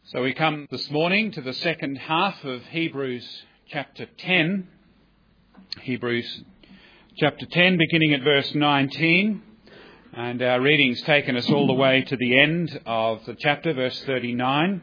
So we come this morning to the second half of Hebrews chapter 10. Hebrews chapter 10, beginning at verse 19. And our reading's taken us all the way to the end of the chapter, verse 39.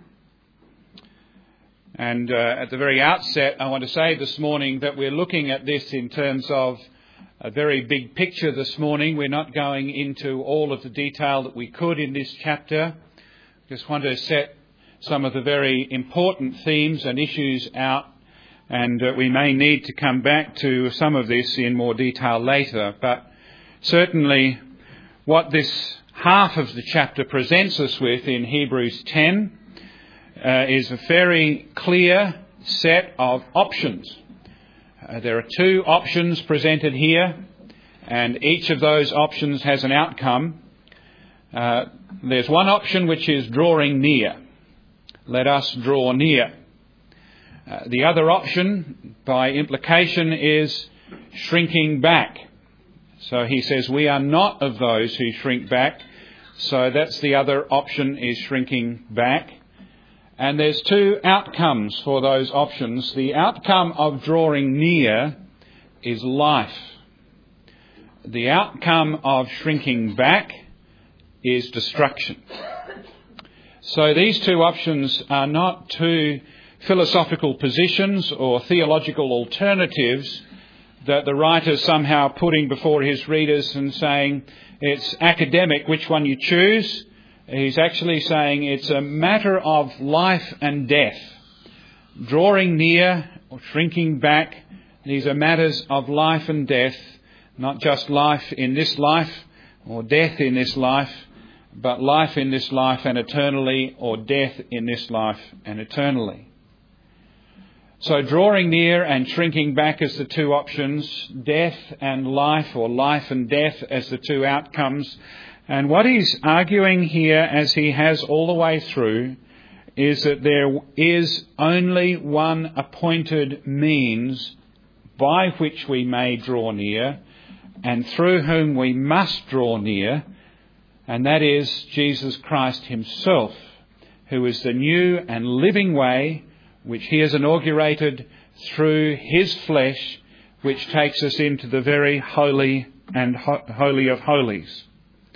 And at the very outset, I want to say this morning that we're looking at this in terms of a very big picture this morning. We're not going into all of the detail that we could in this chapter. Just want to set some of the very important themes and issues out, and we may need to come back to some of this in more detail later. But certainly what this half of the chapter presents us with in Hebrews 10 is a very clear set of options. There are two options presented here, and each of those options has an outcome. There's one option which is drawing near. Let us draw near. The other option, by implication, is shrinking back. So he says we are not of those who shrink back. So that's the other option, is shrinking back. And there's two outcomes for those options. The outcome of drawing near is life. The outcome of shrinking back is destruction. So these two options are not two philosophical positions or theological alternatives that the writer's somehow putting before his readers and saying it's academic which one you choose. He's actually saying it's a matter of life and death. Drawing near or shrinking back, these are matters of life and death, not just life in this life or death in this life, but life in this life and eternally, or death in this life and eternally. So drawing near and shrinking back as the two options, death and life, or life and death as the two outcomes. And what he's arguing here, as he has all the way through, is that there is only one appointed means by which we may draw near and through whom we must draw near, and that is Jesus Christ himself, who is the new and living way which he has inaugurated through his flesh, which takes us into the very holy and holy of holies.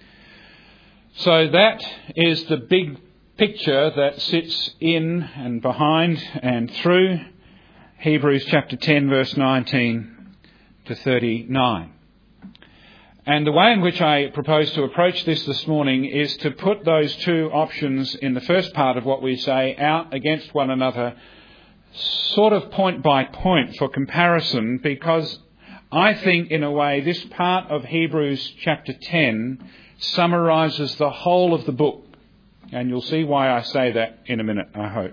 So that is the big picture that sits in and behind and through Hebrews chapter 10, verse 19 to 39. And the way in which I propose to approach this morning is to put those two options in the first part of what we say out against one another, sort of point by point for comparison, because I think in a way this part of Hebrews chapter 10 summarises the whole of the book. And you'll see why I say that in a minute, I hope.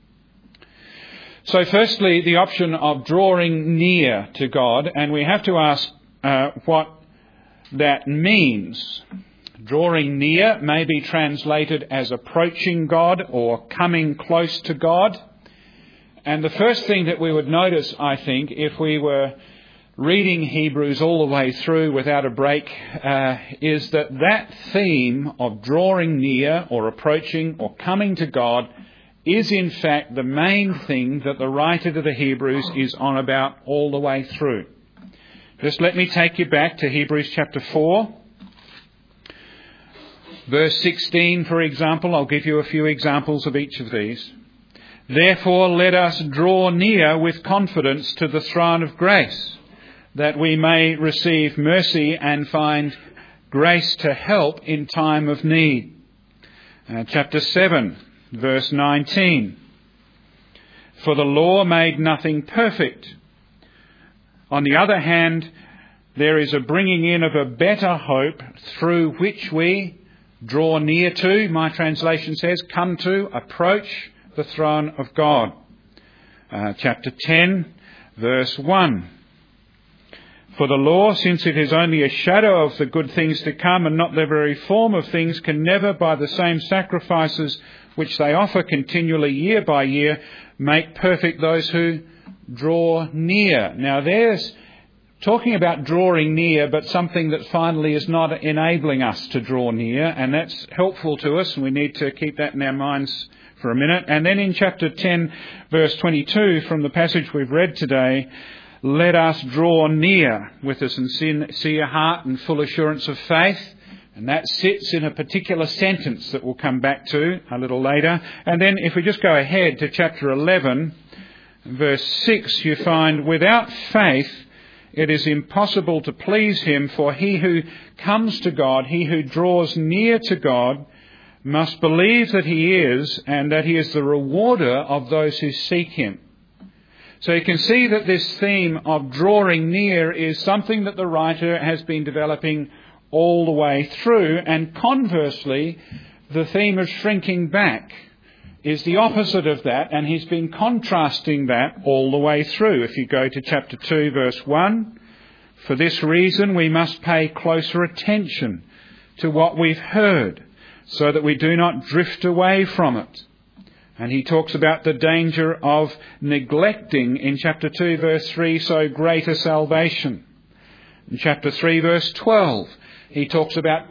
So firstly, the option of drawing near to God, and we have to ask what that means. Drawing near may be translated as approaching God or coming close to God. And the first thing that we would notice, I think, if we were reading Hebrews all the way through without a break, is that theme of drawing near or approaching or coming to God is in fact the main thing that the writer to the Hebrews is on about all the way through. Just let me take you back to Hebrews chapter 4, verse 16, for example. I'll give you a few examples of each of these. Therefore, let us draw near with confidence to the throne of grace, that we may receive mercy and find grace to help in time of need. Chapter 7, verse 19. For the law made nothing perfect. On the other hand, there is a bringing in of a better hope through which we draw near to, my translation says, come to, approach the throne of God. Chapter 10, verse 1. For the law, since it is only a shadow of the good things to come and not the very form of things, can never, by the same sacrifices which they offer continually year by year, make perfect those who draw near. Now there's talking about drawing near, but something that finally is not enabling us to draw near, and that's helpful to us, and we need to keep that in our minds for a minute. And then in chapter 10, verse 22, from the passage we've read today, let us draw near with a sincere heart and full assurance of faith. And that sits in a particular sentence that we'll come back to a little later. And then if we just go ahead to chapter 11, verse 6, you find, without faith it is impossible to please him, for he who comes to God, he who draws near to God, must believe that he is, and that he is the rewarder of those who seek him. So you can see that this theme of drawing near is something that the writer has been developing all the way through, and conversely, the theme of shrinking back is the opposite of that, and he's been contrasting that all the way through. If you go to chapter 2, verse 1, for this reason we must pay closer attention to what we've heard, so that we do not drift away from it. And he talks about the danger of neglecting, in chapter 2, verse 3, so great a salvation. In chapter 3, verse 12, he talks about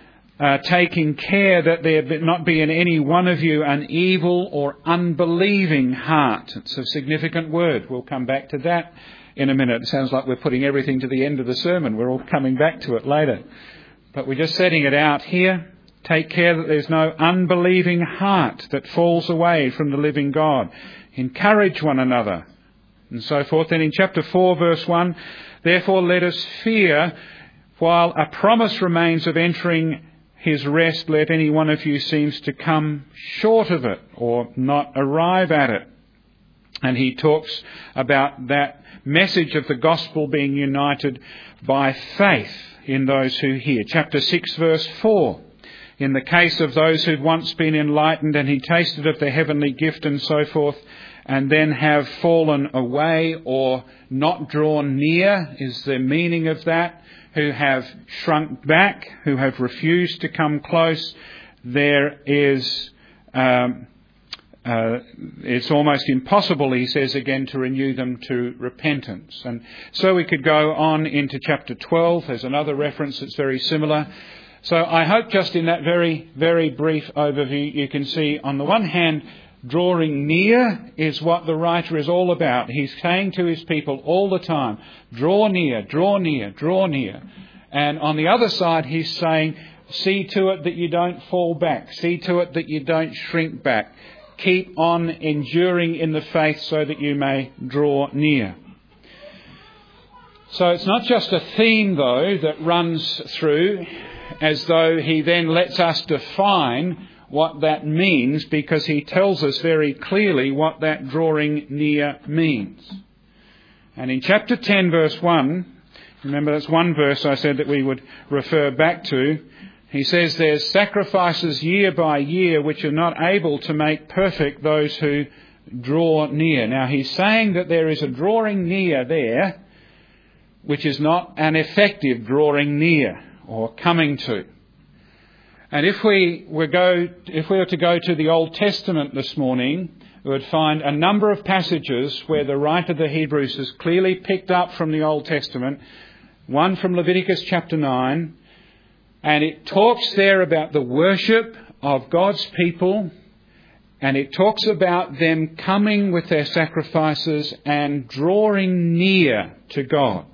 taking care that there not be in any one of you an evil or unbelieving heart. It's a significant word. We'll come back to that in a minute. It sounds like we're putting everything to the end of the sermon. We're all coming back to it later. But we're just setting it out here. Take care that there's no unbelieving heart that falls away from the living God. Encourage one another, and so forth. Then in chapter 4, verse 1, therefore let us fear, while a promise remains of entering his rest, let any one of you seems to come short of it or not arrive at it. And he talks about that message of the gospel being united by faith in those who hear. Chapter 6, verse 4. In the case of those who've once been enlightened and he tasted of the heavenly gift and so forth, and then have fallen away or not drawn near, is the meaning of that, who have shrunk back, who have refused to come close, there is, it's almost impossible, he says again, to renew them to repentance. And so we could go on into chapter 12. There's another reference that's very similar. So I hope just in that very, very brief overview you can see, on the one hand, drawing near is what the writer is all about. He's saying to his people all the time, draw near, draw near, draw near. And on the other side, he's saying, see to it that you don't fall back. See to it that you don't shrink back. Keep on enduring in the faith so that you may draw near. So it's not just a theme, though, that runs through, as though he then lets us define what that means, because he tells us very clearly what that drawing near means. And in chapter 10, verse 1, remember that's one verse I said that we would refer back to, he says there's sacrifices year by year which are not able to make perfect those who draw near. Now he's saying that there is a drawing near there which is not an effective drawing near or coming to. And if we were to go to the Old Testament this morning, we would find a number of passages where the writer of the Hebrews has clearly picked up from the Old Testament, one from Leviticus chapter 9, and it talks there about the worship of God's people, and it talks about them coming with their sacrifices and drawing near to God.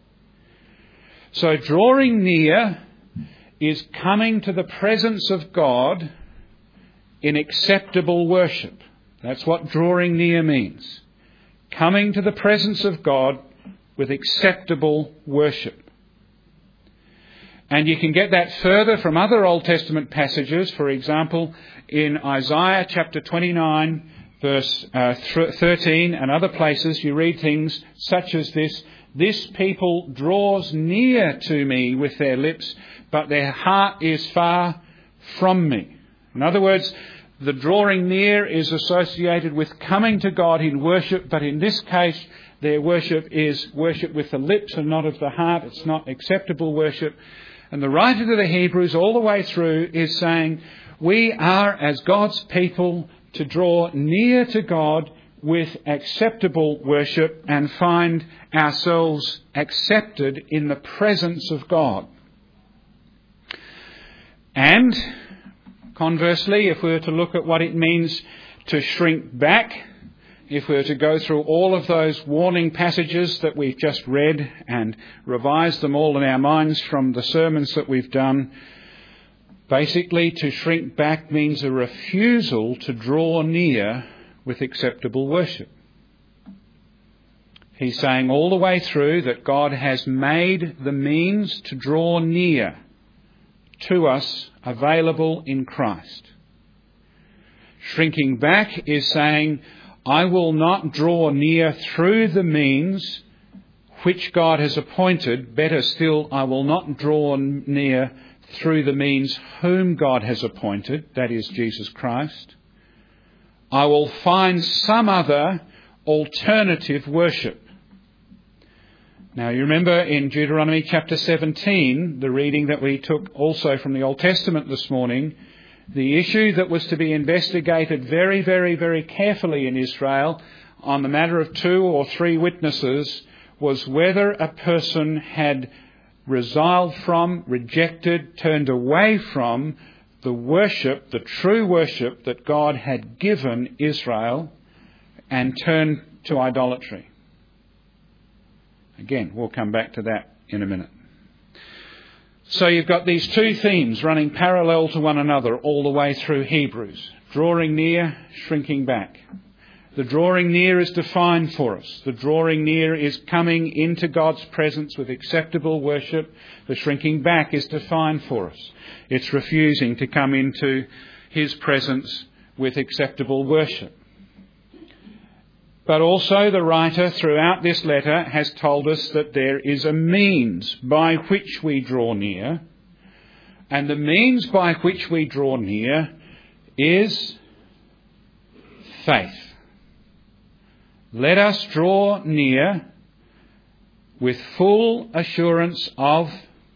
So drawing near is coming to the presence of God in acceptable worship. That's what drawing near means. Coming to the presence of God with acceptable worship. And you can get that further from other Old Testament passages. For example, in Isaiah chapter 29, verse 13 and other places, you read things such as this: this people draws near to me with their lips, but their heart is far from me. In other words, the drawing near is associated with coming to God in worship, but in this case, their worship is worship with the lips and not of the heart. It's not acceptable worship. And the writer to the Hebrews all the way through is saying, we are, as God's people, to draw near to God with acceptable worship and find ourselves accepted in the presence of God. And conversely, if we were to look at what it means to shrink back, if we were to go through all of those warning passages that we've just read and revise them all in our minds from the sermons that we've done, basically to shrink back means a refusal to draw near with acceptable worship. He's saying all the way through that God has made the means to draw near to us available in Christ. Shrinking back is saying, I will not draw near through the means which God has appointed. Better still, I will not draw near through the means whom God has appointed, that is Jesus Christ. I will find some other alternative worship. Now you remember in Deuteronomy chapter 17, the reading that we took also from the Old Testament this morning, the issue that was to be investigated very, very, very carefully in Israel on the matter of 2 or 3 witnesses was whether a person had resiled from, rejected, turned away from the worship, the true worship that God had given Israel, and turned to idolatry. Again, we'll come back to that in a minute. So you've got these 2 themes running parallel to one another all the way through Hebrews. Drawing near, shrinking back. The drawing near is defined for us. The drawing near is coming into God's presence with acceptable worship. The shrinking back is defined for us. It's refusing to come into His presence with acceptable worship. But also the writer throughout this letter has told us that there is a means by which we draw near. And the means by which we draw near is faith. Let us draw near with full assurance of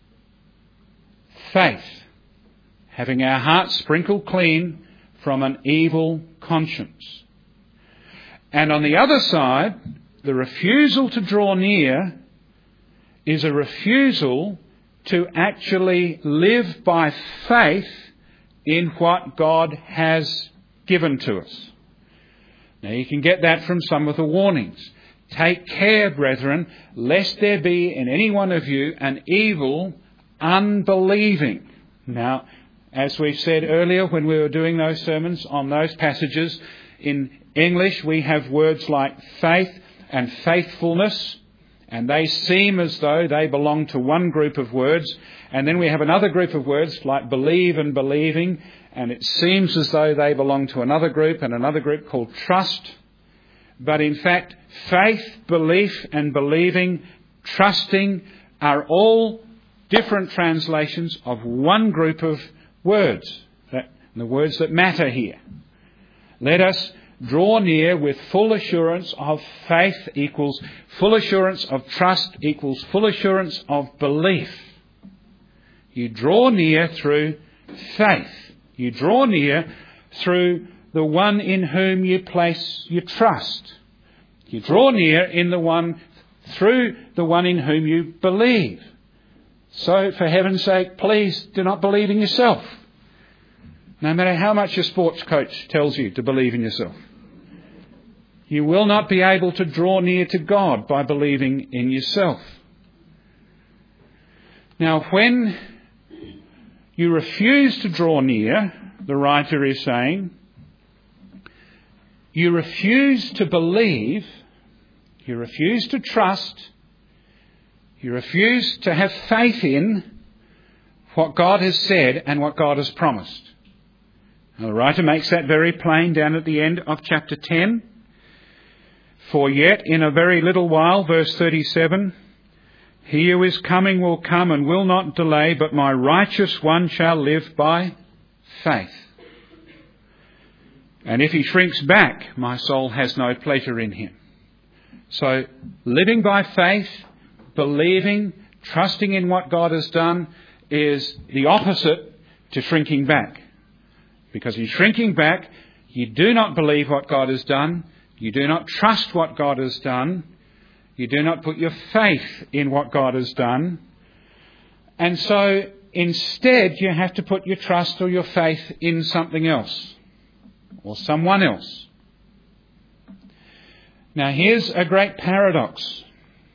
faith, having our hearts sprinkled clean from an evil conscience. And on the other side, the refusal to draw near is a refusal to actually live by faith in what God has given to us. Now you can get that from some of the warnings. Take care, brethren, lest there be in any one of you an evil unbelieving. Now, as we said earlier when we were doing those sermons on those passages, in English we have words like faith and faithfulness, and they seem as though they belong to one group of words. And then we have another group of words like believe and believing, and it seems as though they belong to another group, and another group called trust. But in fact, faith, belief and believing, trusting are all different translations of one group of words, the words that matter here. Let us draw near with full assurance of faith equals full assurance of trust equals full assurance of belief. You draw near through faith. You draw near through the one in whom you place your trust. You draw near through the one in whom you believe. So, for heaven's sake, please do not believe in yourself. No matter how much your sports coach tells you to believe in yourself. You will not be able to draw near to God by believing in yourself. Now, when you refuse to draw near, the writer is saying, you refuse to believe, you refuse to trust, you refuse to have faith in what God has said and what God has promised. Now, the writer makes that very plain down at the end of chapter 10. For yet in a very little while, verse 37, he who is coming will come and will not delay, but my righteous one shall live by faith. And if he shrinks back, my soul has no pleasure in him. So living by faith, believing, trusting in what God has done is the opposite to shrinking back. Because in shrinking back, you do not believe what God has done. You do not trust what God has done. You do not put your faith in what God has done. And so instead you have to put your trust or your faith in something else. or someone else. Now here's a great paradox.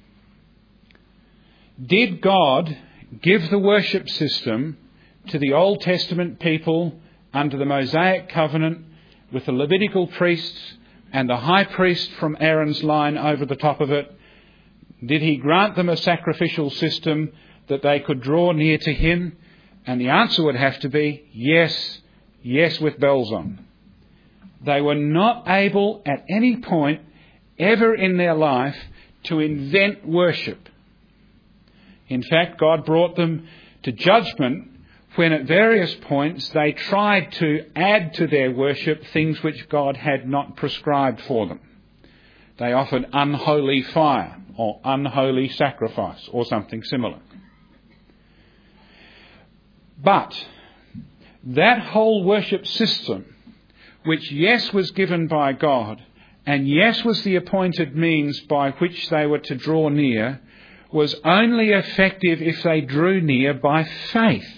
Did God give the worship system to the Old Testament people under the Mosaic covenant with the Levitical priests and the high priest from Aaron's line over the top of it? Did he grant them a sacrificial system that they could draw near to him? And the answer would have to be yes, yes with bells on. They were not able at any point ever in their life to invent worship. In fact, God brought them to judgment when at various points they tried to add to their worship things which God had not prescribed for them. They offered unholy fire or unholy sacrifice or something similar. But that whole worship system, which yes was given by God and yes was the appointed means by which they were to draw near, was only effective if they drew near by faith.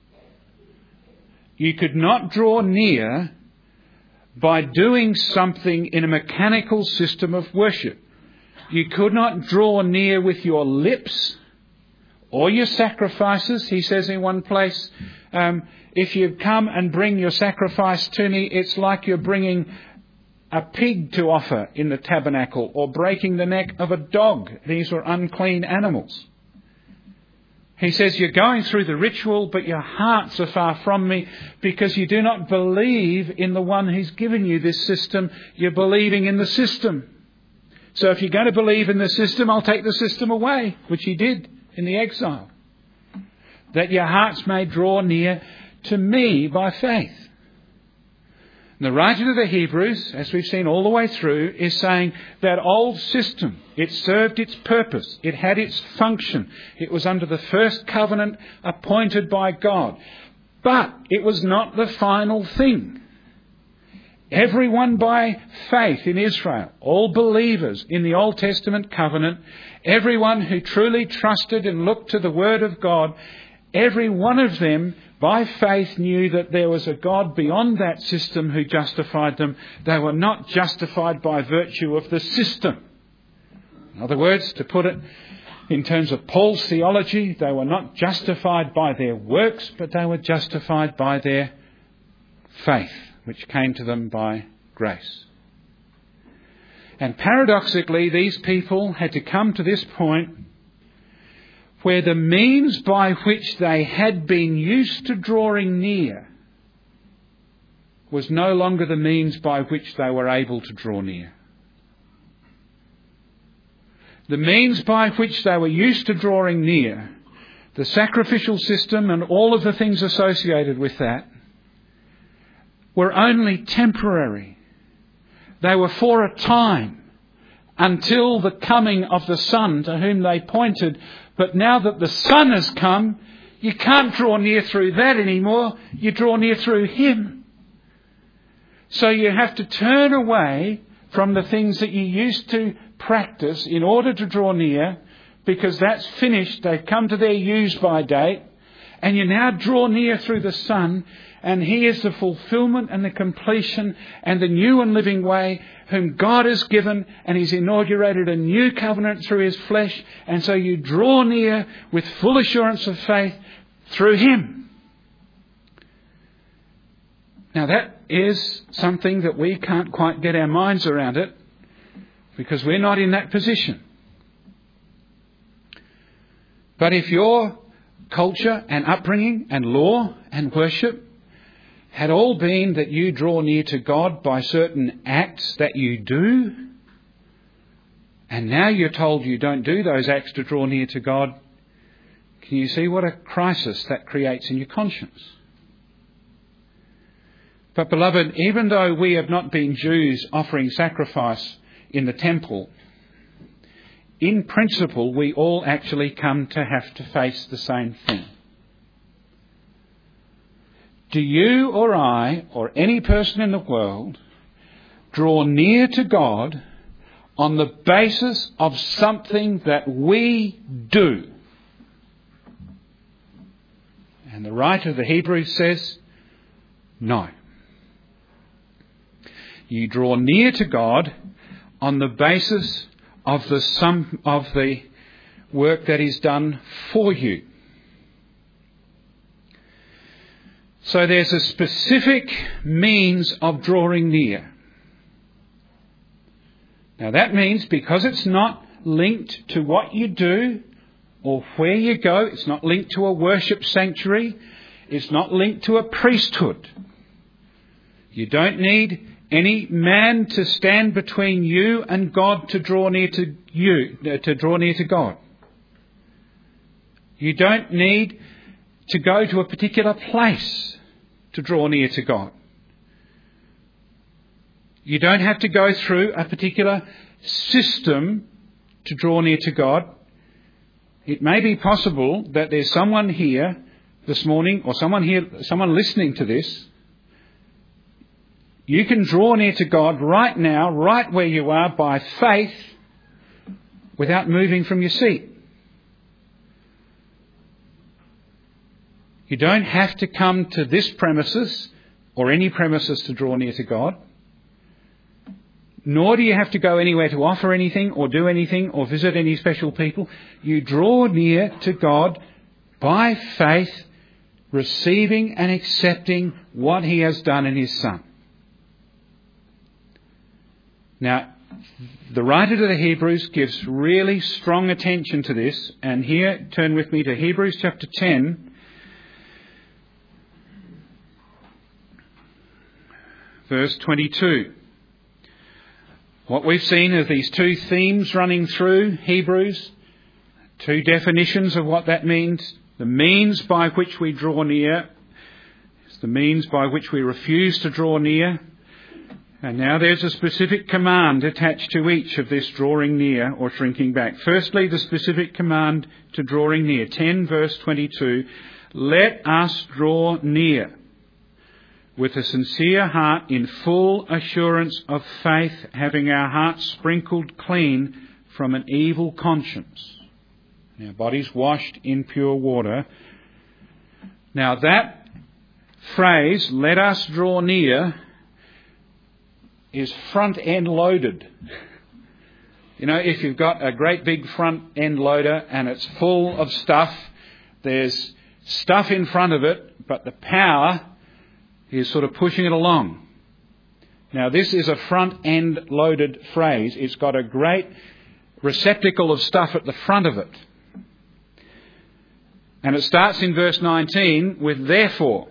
You could not draw near by doing something in a mechanical system of worship. You could not draw near with your lips or your sacrifices. He says in one place, if you come and bring your sacrifice to me, it's like you're bringing a pig to offer in the tabernacle or breaking the neck of a dog. These were unclean animals. He says you're going through the ritual, but your hearts are far from me because you do not believe in the one who's given you this system. You're believing in the system. So if you're going to believe in the system, I'll take the system away, which he did in the exile. That your hearts may draw near to me by faith. And the writer of the Hebrews, as we've seen all the way through, is saying that old system, it served its purpose. It had its function. It was under the first covenant appointed by God. But it was not the final thing. Everyone by faith in Israel, all believers in the Old Testament covenant, everyone who truly trusted and looked to the Word of God, every one of them by faith knew that there was a God beyond that system who justified them. They were not justified by virtue of the system. In other words, to put it in terms of Paul's theology, they were not justified by their works, but they were justified by their faith, which came to them by grace. And paradoxically, these people had to come to this point where the means by which they had been used to drawing near was no longer the means by which they were able to draw near. The means by which they were used to drawing near, the sacrificial system and all of the things associated with that, were only temporary. They were for a time, until the coming of the Son to whom they pointed. But now that the Son has come, you can't draw near through that anymore. You draw near through Him. So you have to turn away from the things that you used to practice in order to draw near, because that's finished. They've come to their use-by date. And you now draw near through the Son, and He is the fulfilment and the completion and the new and living way whom God has given, and He's inaugurated a new covenant through His flesh. And so you draw near with full assurance of faith through Him. Now that is something that we can't quite get our minds around it, because we're not in that position. But if your culture and upbringing and law and worship had all been that you draw near to God by certain acts that you do, and now you're told you don't do those acts to draw near to God, can you see what a crisis that creates in your conscience? But beloved, even though we have not been Jews offering sacrifice in the temple, in principle we all actually come to have to face the same thing. Do you or I or any person in the world draw near to God on the basis of something that we do? And the writer of the Hebrews says, no. You draw near to God on the basis of the work that is done for you. So there's a specific means of drawing near. Now that means because it's not linked to what you do or where you go, it's not linked to a worship sanctuary, it's not linked to a priesthood. You don't need any man to stand between you and God to draw near to you, to draw near to God. You don't need to go to a particular place to draw near to God. You don't have to go through a particular system to draw near to God. It may be possible that there's someone here this morning, or someone listening to this. You can draw near to God right now, right where you are, by faith, without moving from your seat. You don't have to come to this premises or any premises to draw near to God. Nor do you have to go anywhere to offer anything or do anything or visit any special people. You draw near to God by faith, receiving and accepting what He has done in His Son. Now, the writer to the Hebrews gives really strong attention to this. And here, turn with me to Hebrews chapter 10. Verse 22. What we've seen are these two themes running through Hebrews, two definitions of what that means. The means by which we draw near is the means by which we refuse to draw near. And now there's a specific command attached to each of this drawing near or shrinking back. Firstly, the specific command to drawing near. 10 verse 22. Let us draw near with a sincere heart, in full assurance of faith, having our hearts sprinkled clean from an evil conscience, and our bodies washed in pure water. Now that phrase, let us draw near, is front end loaded. You know, if you've got a great big front end loader and it's full of stuff, there's stuff in front of it, but the power is sort of pushing it along. Now this is a front-end loaded phrase. It's got a great receptacle of stuff at the front of it. And it starts in verse 19 with therefore.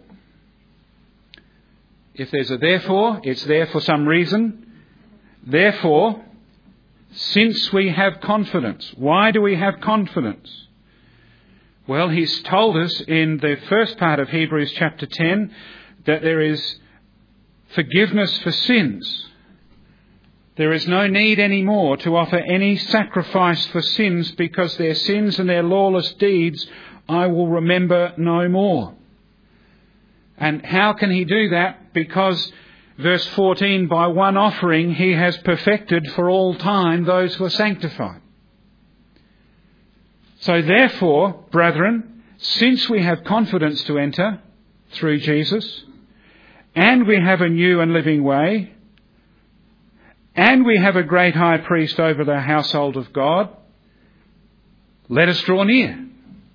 If there's a therefore, it's there for some reason. Therefore, since we have confidence. Why do we have confidence? Well, he's told us in the first part of Hebrews chapter 10 that there is forgiveness for sins. There is no need anymore to offer any sacrifice for sins, because their sins and their lawless deeds I will remember no more. And how can he do that? Because, verse 14, by one offering he has perfected for all time those who are sanctified. So therefore, brethren, since we have confidence to enter through Jesus, and we have a new and living way, and we have a great high priest over the household of God, let us draw near.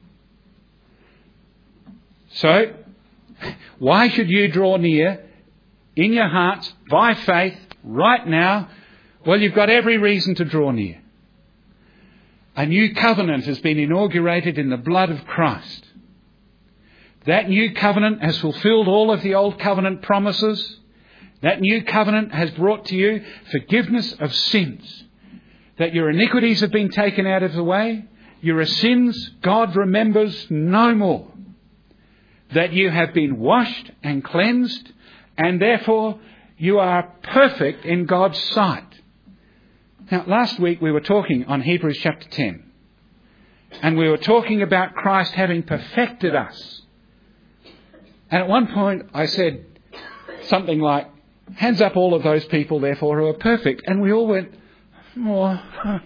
So, why should you draw near in your hearts by faith right now? Well, you've got every reason to draw near. A new covenant has been inaugurated in the blood of Christ. That new covenant has fulfilled all of the old covenant promises. That new covenant has brought to you forgiveness of sins. That your iniquities have been taken out of the way. Your sins God remembers no more. That you have been washed and cleansed, and therefore you are perfect in God's sight. Now, last week we were talking on Hebrews chapter 10. And we were talking about Christ having perfected us. And at one point I said something like, hands up all of those people, therefore, who are perfect. And we all went, oh.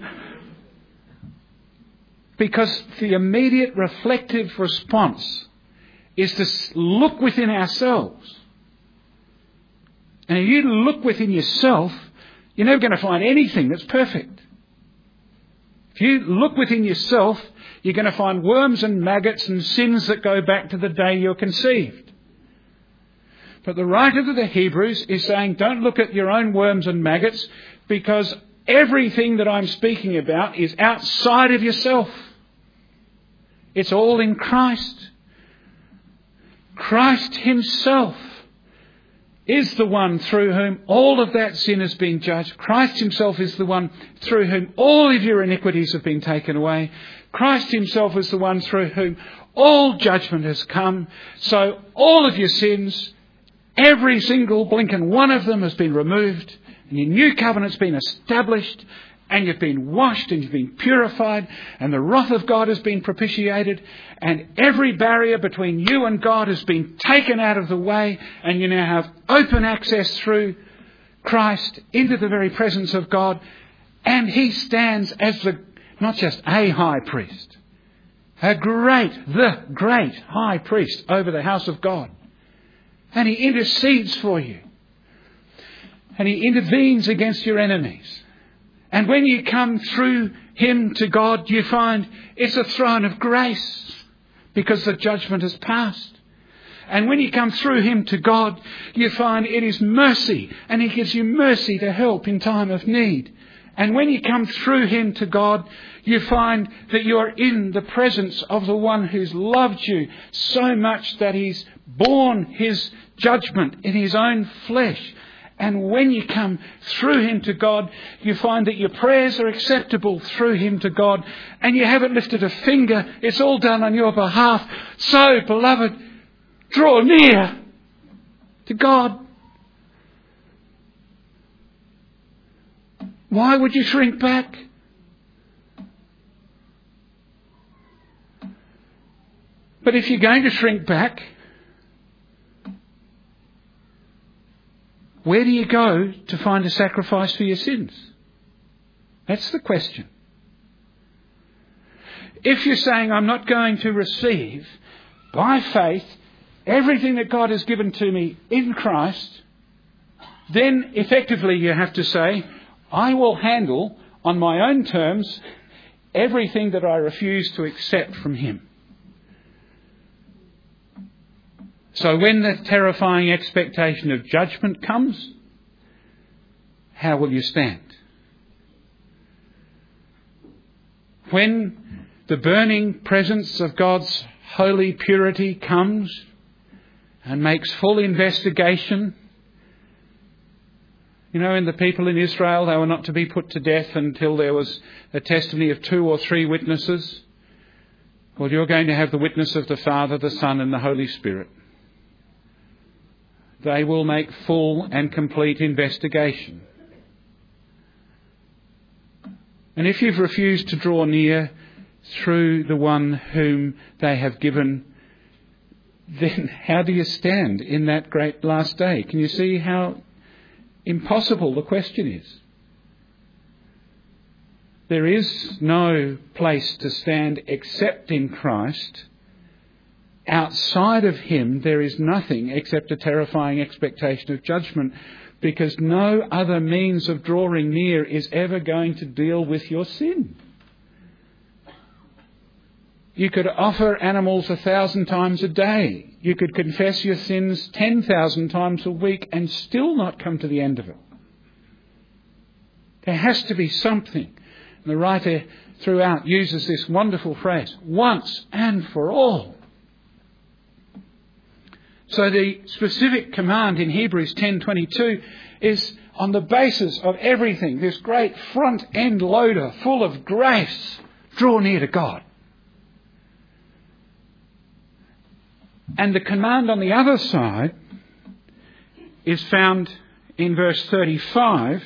Because the immediate reflective response is to look within ourselves And if you look within yourself, you're never going to find anything that's perfect. If you look within yourself, you're going to find worms and maggots and sins that go back to the day you're conceived. But the writer to the Hebrews is saying, don't look at your own worms and maggots, because everything that I'm speaking about is outside of yourself. It's all in Christ. Christ himself is the one through whom all of that sin has been judged. Christ himself is the one through whom all of your iniquities have been taken away. Christ himself is the one through whom all judgment has come. So all of your sins, every single blinking one of them has been removed, and your new covenant's been established, and you've been washed and you've been purified, and the wrath of God has been propitiated, and every barrier between you and God has been taken out of the way, and you now have open access through Christ into the very presence of God, and he stands as not just a high priest, the great high priest over the house of God. And he intercedes for you. And he intervenes against your enemies. And when you come through him to God, you find it's a throne of grace, because the judgment has passed. And when you come through him to God, you find it is mercy, and he gives you mercy to help in time of need. And when you come through him to God, you find that you are in the presence of the one who's loved you so much that he's borne his judgment in his own flesh. And when you come through him to God, you find that your prayers are acceptable through him to God, and you haven't lifted a finger. It's all done on your behalf. So, beloved, draw near to God. Why would you shrink back? But if you're going to shrink back, where do you go to find a sacrifice for your sins? That's the question. If you're saying, I'm not going to receive by faith everything that God has given to me in Christ, then effectively you have to say, I will handle on my own terms everything that I refuse to accept from him. So when the terrifying expectation of judgment comes, how will you stand? When the burning presence of God's holy purity comes and makes full investigation, you know, in the people in Israel, they were not to be put to death until there was a testimony of 2 or 3 witnesses. Well, you're going to have the witness of the Father, the Son and the Holy Spirit. They will make full and complete investigation. And if you've refused to draw near through the one whom they have given, then how do you stand in that great last day? Can you see how impossible the question is? There is no place to stand except in Christ. Outside of him, there is nothing except a terrifying expectation of judgment, because no other means of drawing near is ever going to deal with your sin. You could offer animals 1,000 times a day. You could confess your sins 10,000 times a week and still not come to the end of it. There has to be something. And the writer throughout uses this wonderful phrase, once and for all. So the specific command in Hebrews 10:22 is on the basis of everything, this great front end loader full of grace, draw near to God. And the command on the other side is found in verse 35,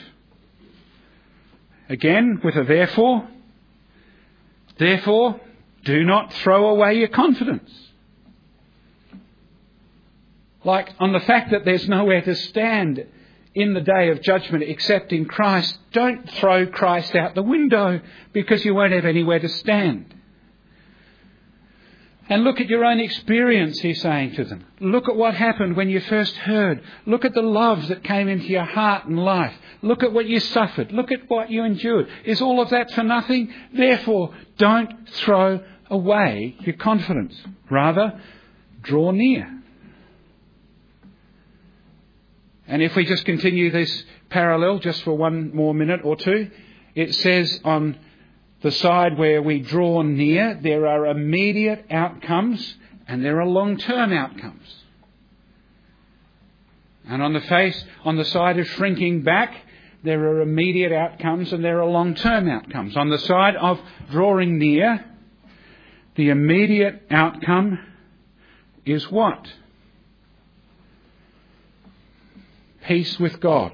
again with a therefore. Therefore, do not throw away your confidence. Like on the fact that there's nowhere to stand in the day of judgment except in Christ, don't throw Christ out the window, because you won't have anywhere to stand. And look at your own experience, he's saying to them. Look at what happened when you first heard. Look at the love that came into your heart and life. Look at what you suffered. Look at what you endured. Is all of that for nothing? Therefore, don't throw away your confidence. Rather, draw near. And if we just continue this parallel just for one more minute or two, it says on the side where we draw near, there are immediate outcomes and there are long-term outcomes. And on the side of shrinking back, there are immediate outcomes and there are long-term outcomes. On the side of drawing near, the immediate outcome is what? Peace with God.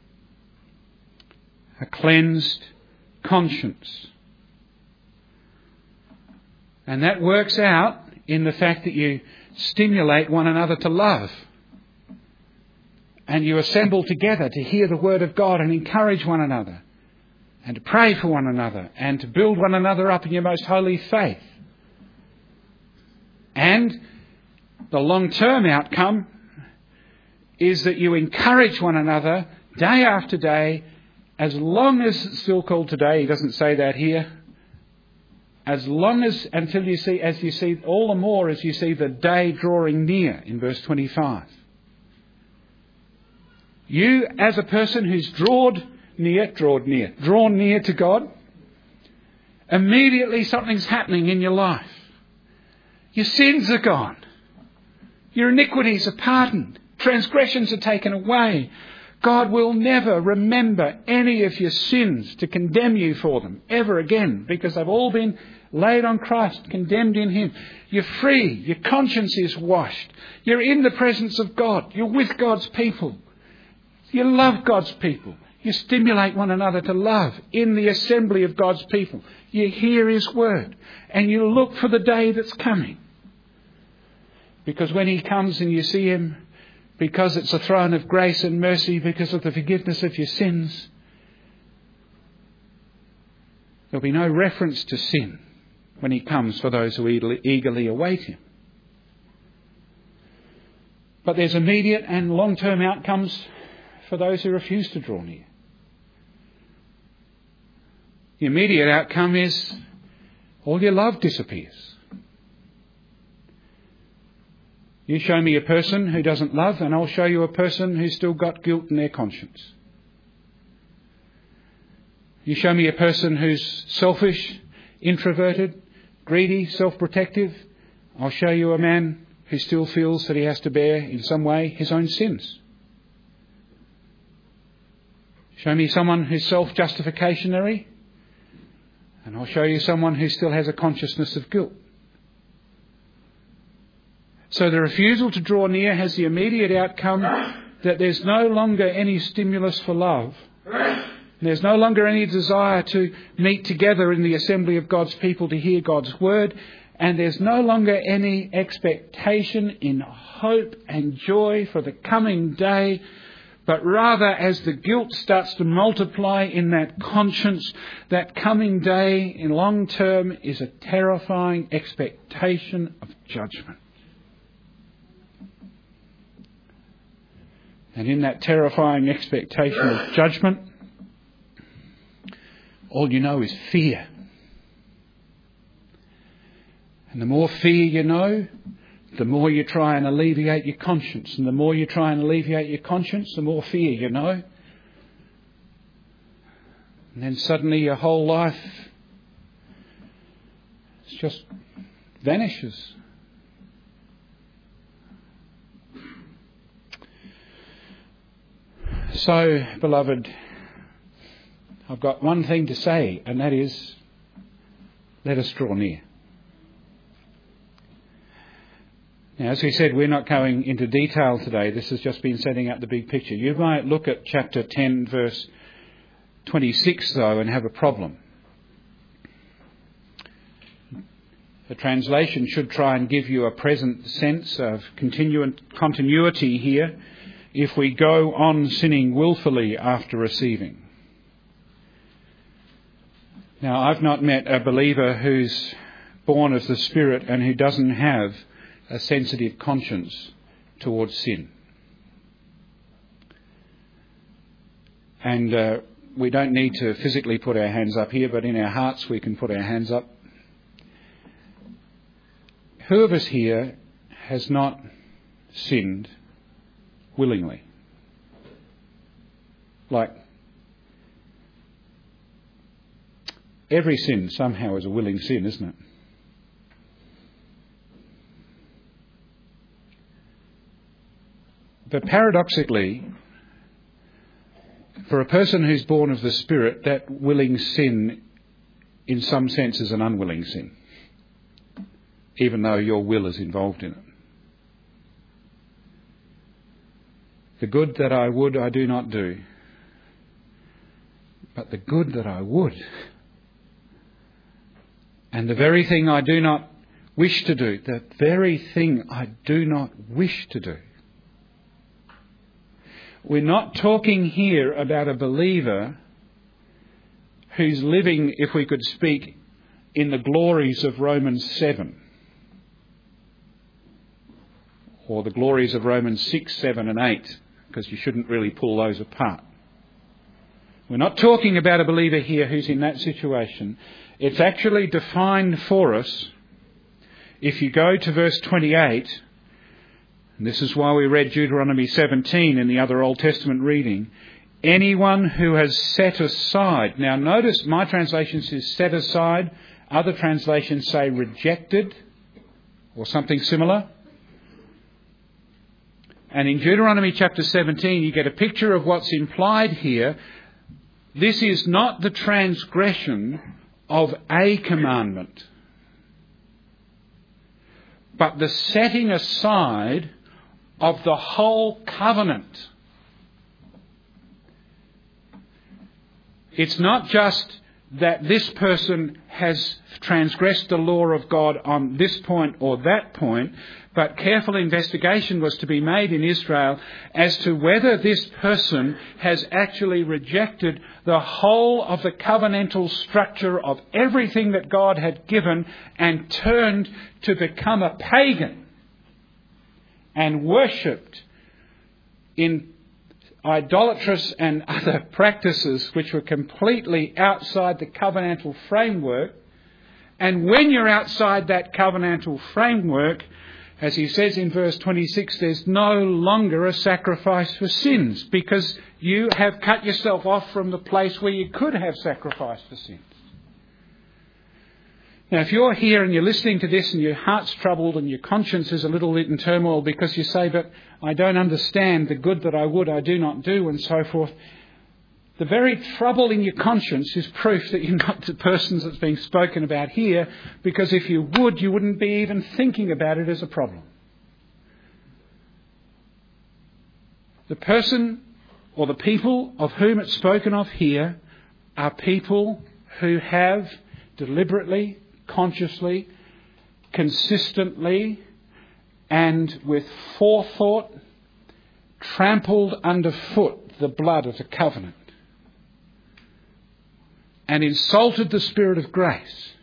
A cleansed conscience. And that works out in the fact that you stimulate one another to love. And you assemble together to hear the word of God and encourage one another. And to pray for one another. And to build one another up in your most holy faith. And the long-term outcome is that you encourage one another day after day, as long as it's still called today. He doesn't say that here. As long as, until you see, as you see, all the more as you see the day drawing near in verse 25. You, as a person who's drawn near to God, immediately something's happening in your life. Your sins are gone. Your iniquities are pardoned. Transgressions are taken away. God will never remember any of your sins to condemn you for them ever again, because they've all been laid on Christ, condemned in Him. You're free. Your conscience is washed. You're in the presence of God. You're with God's people. You love God's people. You stimulate one another to love in the assembly of God's people. You hear His word and you look for the day that's coming. Because when He comes and you see Him, because it's a throne of grace and mercy, because of the forgiveness of your sins, there'll be no reference to sin when He comes for those who eagerly await Him. But there's immediate and long-term outcomes for those who refuse to draw near. The immediate outcome is all your love disappears. You show me a person who doesn't love, and I'll show you a person who's still got guilt in their conscience. You show me a person who's selfish, introverted, greedy, self-protective. I'll show you a man who still feels that he has to bear in some way his own sins. Show me someone who's self-justificationary, and I'll show you someone who still has a consciousness of guilt. So the refusal to draw near has the immediate outcome that there's no longer any stimulus for love. There's no longer any desire to meet together in the assembly of God's people to hear God's word. And there's no longer any expectation in hope and joy for the coming day. But rather, as the guilt starts to multiply in that conscience, that coming day in long term is a terrifying expectation of judgment. And in that terrifying expectation of judgment, all you know is fear. And the more fear you know, the more you try and alleviate your conscience. And the more you try and alleviate your conscience, the more fear you know. And then suddenly your whole life just vanishes. So, beloved, I've got one thing to say, and that is, let us draw near. Now, as we said, we're not going into detail today. This has just been setting up the big picture. You might look at chapter 10, verse 26, though, and have a problem. The translation should try and give you a present sense of continuity here. If we go on sinning willfully after receiving. Now, I've not met a believer who's born of the Spirit and who doesn't have a sensitive conscience towards sin. And we don't need to physically put our hands up here, but in our hearts we can put our hands up. Who of us here has not sinned willingly? Like, every sin somehow is a willing sin, isn't it? But paradoxically, for a person who's born of the Spirit, that willing sin in some sense is an unwilling sin, even though your will is involved in it. The good that I would, I do not do. But the good that I would, and the very thing I do not wish to do, the very thing I do not wish to do. We're not talking here about a believer who's living, if we could speak, in the glories of Romans 7. Or the glories of Romans 6, 7 and 8, because you shouldn't really pull those apart. We're not talking about a believer here who's in that situation. It's actually defined for us. If you go to verse 28, and this is why we read Deuteronomy 17 in the other Old Testament reading, anyone who has set aside. Now notice my translation says set aside. Other translations say rejected or something similar. And in Deuteronomy chapter 17 you get a picture of what's implied here. This is not the transgression of a commandment, but the setting aside of the whole covenant. It's not just that this person has transgressed the law of God on this point or that point, but careful investigation was to be made in Israel as to whether this person has actually rejected the whole of the covenantal structure of everything that God had given and turned to become a pagan and worshipped in idolatrous and other practices which were completely outside the covenantal framework. And when you're outside that covenantal framework, as he says in verse 26, there's no longer a sacrifice for sins because you have cut yourself off from the place where you could have sacrifice for sins. Now, if you're here and you're listening to this and your heart's troubled and your conscience is a little bit in turmoil because you say, but I don't understand the good that I would, I do not do, and so forth, the very trouble in your conscience is proof that you're not the persons that's being spoken about here, because if you would, you wouldn't be even thinking about it as a problem. The person or the people of whom it's spoken of here are people who have deliberately, consciously, consistently, and with forethought trampled underfoot the blood of the covenant and insulted the Spirit of grace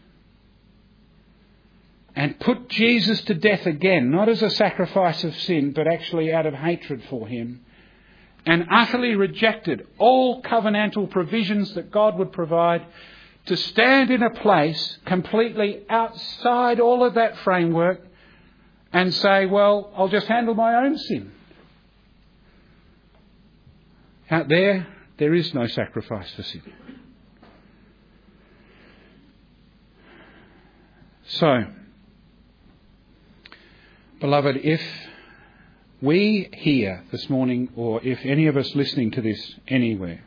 and put Jesus to death again, not as a sacrifice of sin, but actually out of hatred for him, and utterly rejected all covenantal provisions that God would provide, to stand in a place completely outside all of that framework and say, well, I'll just handle my own sin. Out there is no sacrifice for sin. So, beloved, if we here this morning, or if any of us listening to this anywhere,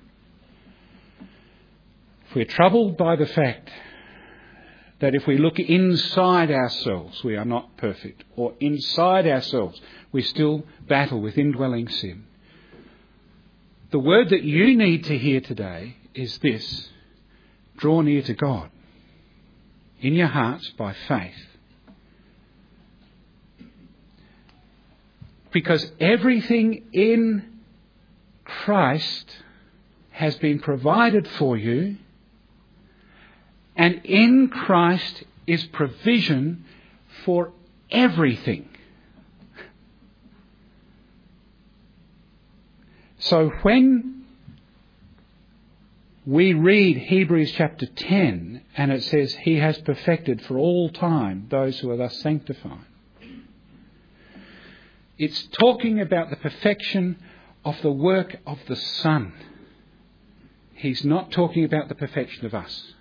if we're troubled by the fact that if we look inside ourselves, we are not perfect, or inside ourselves, we still battle with indwelling sin, the word that you need to hear today is this: draw near to God in your hearts by faith. Because everything in Christ has been provided for you, and in Christ is provision for everything. So when we read Hebrews chapter 10 and it says, He has perfected for all time those who are thus sanctified, it's talking about the perfection of the work of the Son. He's not talking about the perfection of us.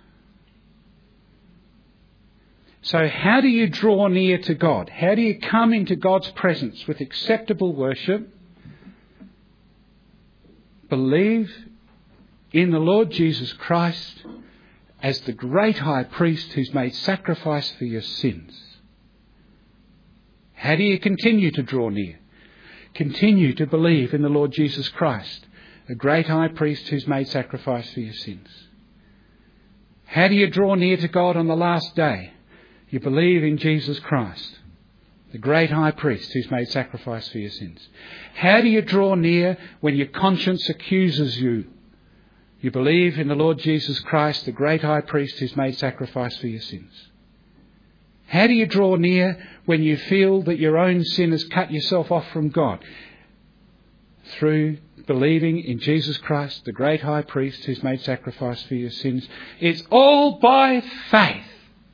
So how do you draw near to God? How do you come into God's presence with acceptable worship? Believe in the Lord Jesus Christ as the great high priest who's made sacrifice for your sins. How do you continue to draw near? Continue to believe in the Lord Jesus Christ, a great high priest who's made sacrifice for your sins. How do you draw near to God on the last day? You believe in Jesus Christ, the great high priest who's made sacrifice for your sins. How do you draw near when your conscience accuses you? You believe in the Lord Jesus Christ, the great high priest who's made sacrifice for your sins. How do you draw near when you feel that your own sin has cut yourself off from God? Through believing in Jesus Christ, the great high priest who's made sacrifice for your sins. It's all by faith.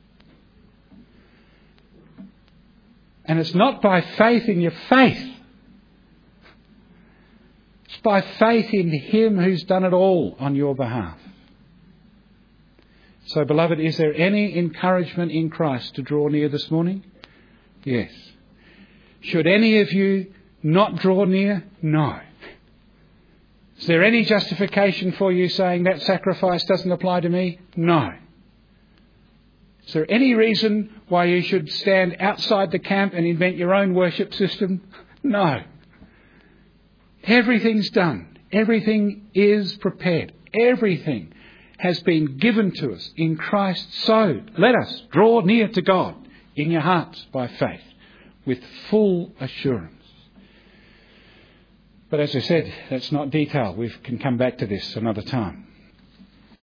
And it's not by faith in your faith. It's by faith in Him who's done it all on your behalf. So, beloved, is there any encouragement in Christ to draw near this morning? Yes. Should any of you not draw near? No. Is there any justification for you saying that sacrifice doesn't apply to me? No. Is there any reason why you should stand outside the camp and invent your own worship system? No. Everything's done. Everything is prepared. Everything has been given to us in Christ. So let us draw near to God in your hearts by faith with full assurance. But as I said, that's not detail. We can come back to this another time.